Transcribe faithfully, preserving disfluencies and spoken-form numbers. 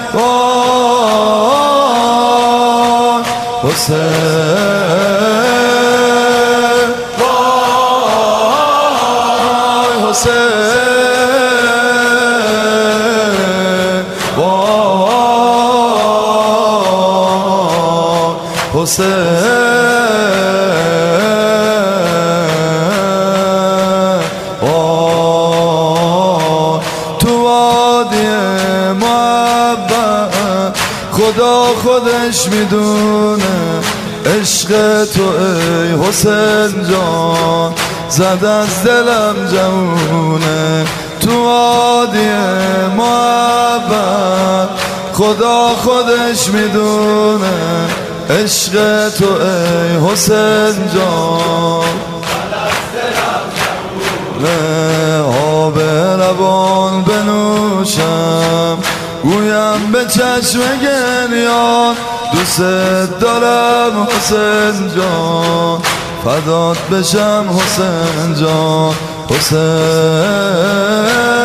وای حسین وای حسین وای حسین وای تو وادی محبت خدا خودش میدونه عشق تو ای حسین جان زد از دلم جونه تو وادی محبت خدا خودش میدونه عشق تو ای حسین جان آب روان بنوشم گویم به چشم گریان دوست دارم حسین جان فدات بشم حسین جان حسین